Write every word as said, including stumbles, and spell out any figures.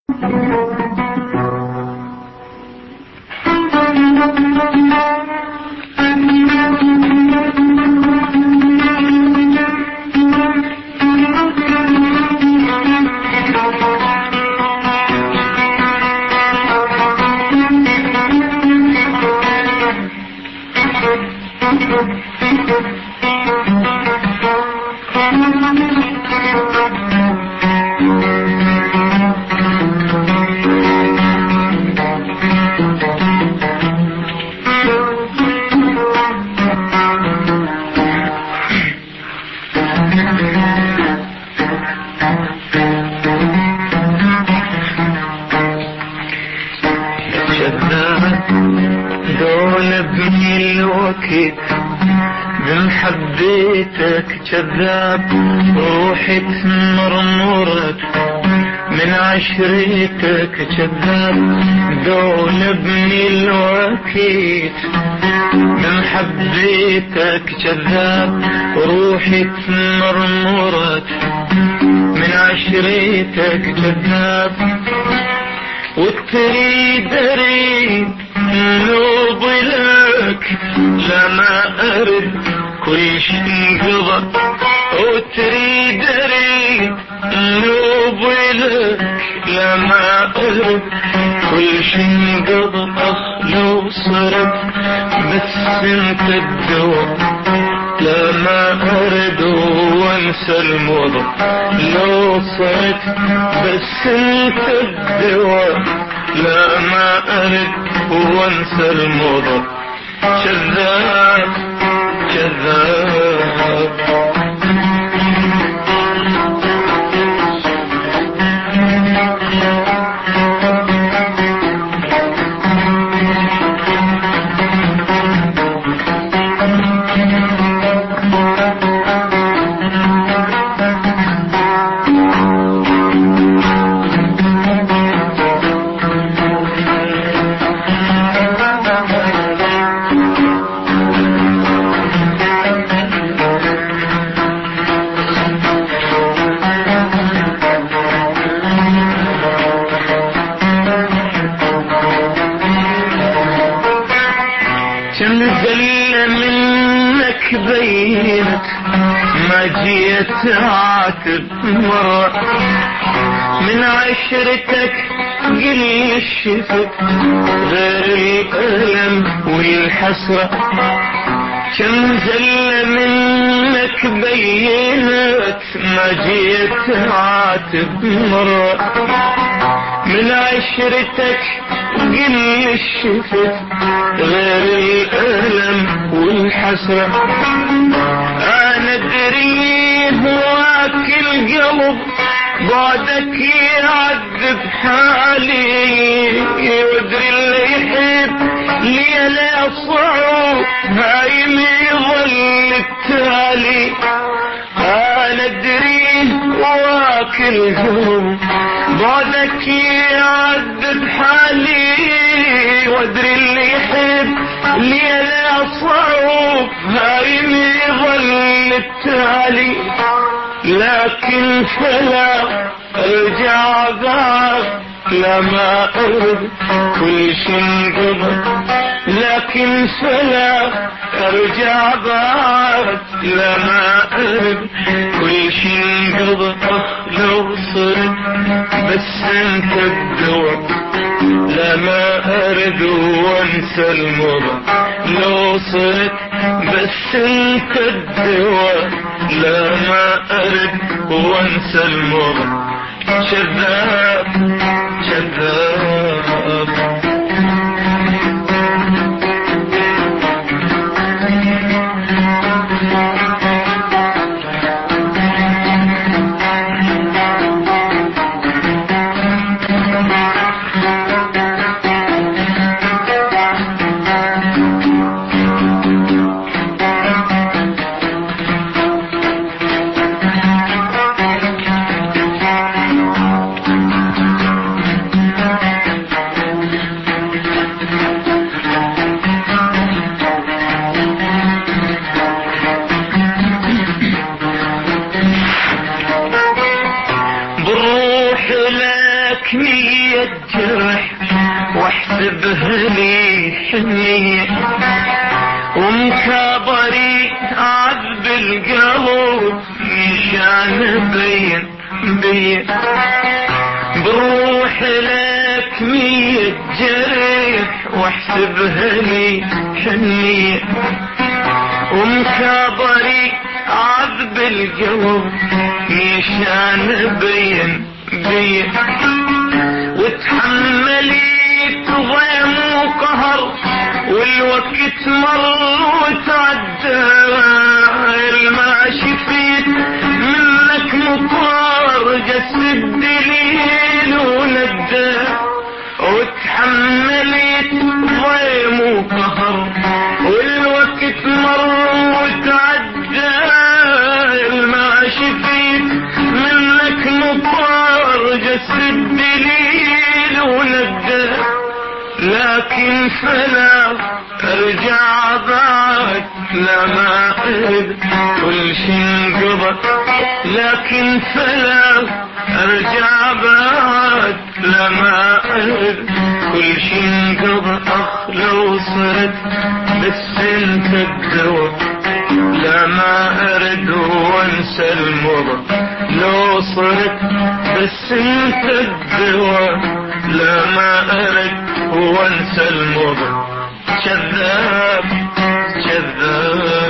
كذاب روحي تمرمرت من عشرتك كذاب دول ابني الوكيل من حبيتك كذاب روحي تمرمرت من عشرتك كذاب وتريد اريد نوب لك لما ارد كل شي انقضى وتريد اريد نوب لك لما ارد كل شي انقضى لو صرت بس انت الدواء لما ارد وانسى الموضوع لو صرت بس انت الدواء لما ارد وانسى الموضوع كذاب كذاب بينت ما جيت عاتب مرة من عشرتك قل الشفت غير الألم والحسرة كم زل منك بينت ما جيت عاتب مرة من عشرتك قل الشفت غير الألم والحسرة أنا أدري هواك القلب بعدك يعذب حالي وادري اللي يحب ليلة صعوب هايم يظل التالي أنا أدري هواك القلب بعدك يعذب حالي وادري اللي يحب ليلة صعوب هايم يظل التالي لكن فلا ارجع بعد لما ارد كل شي انقضى لكن فلا ارجع بعد لما ارد كل شي انقضى لو صرت بس انت الدواء لما ارد وانسى المضى لو صرت بس انت الدواء لما ارد وانسى المضى كذاب كذاب مية جرح واحسبها لي حنية، ومكابري عذب القلب مشان بين بين بروح لك مية جرح واحسبها لي حنية، ومكابري عذب القلب مشان بين بين وتحمليت ضيم وقهر والوقت مر وتعدى، ما شفيت منك مطار جس الدليل وندى، وتحمليت ضيم وقهر والوقت مر وتعدى، ما شفيت منك مطار جس الدليل وندى، لكن فلا ارجع بعد لما ارد كل شي انقضى، لكن فلا ارجع بعد لما ارد كل شي انقضى. اخ لو صرت بس انت الدوا لما ارد وانسى المضى، لو صرت بس انت الدوا لما ارد وانسى المضى. كذاب كذاب